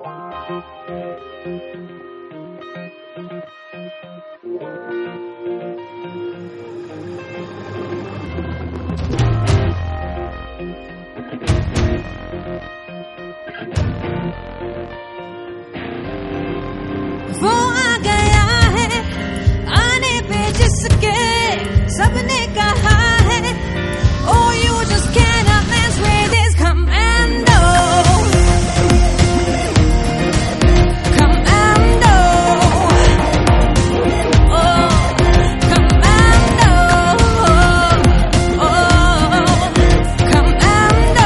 वो आ गया है आने पे जिसके सबने कहा है oh you just cannot mess with this commando commando oh commando oh commando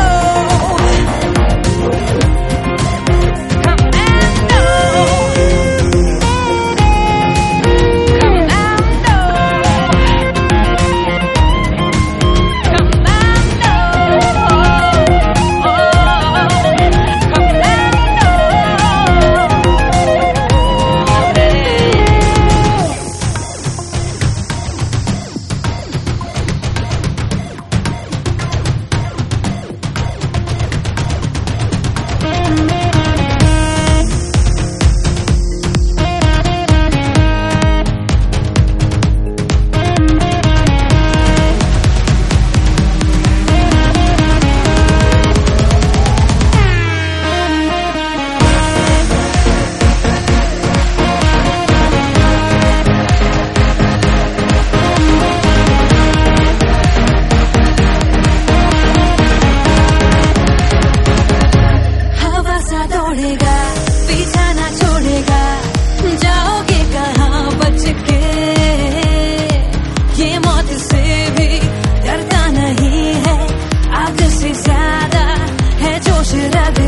दौड़ेगा पीछा ना छोड़ेगा जाओगे कहाँ बच के ये मौत से भी डरता नहीं है आग से ज्यादा है जोश रग